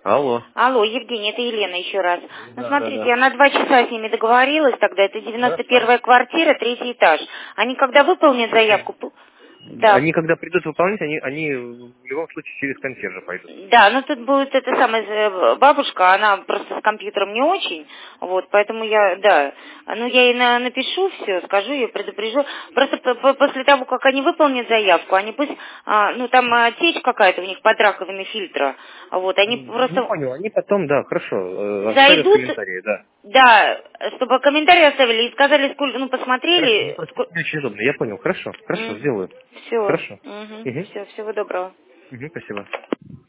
Алло. Алло, Евгений, это Елена еще раз. Ну, Да, смотрите, да, да. я на 2 часа с ними договорилась тогда, это 91-я квартира, 3-й этаж. Они когда выполнят заявку... Да, Они когда придут выполнять, они в любом случае через консьержа пойдут. да, ну тут будет эта самая бабушка, она просто с компьютером не очень, вот, поэтому я, да, ну я ей напишу все, скажу ей, предупрежу. Просто после того, как они выполнят заявку, они пусть, ну там течь какая-то у них под раковиной фильтра, вот, они Не просто понял, они потом, да, хорошо, оставят зайдут, комментарии, да. да, чтобы комментарии оставили и сказали, сколько, ну Хорошо, ну посмотрели, просто не очень удобно, я понял, хорошо, сделаю. все, Хорошо. всего доброго. Спасибо.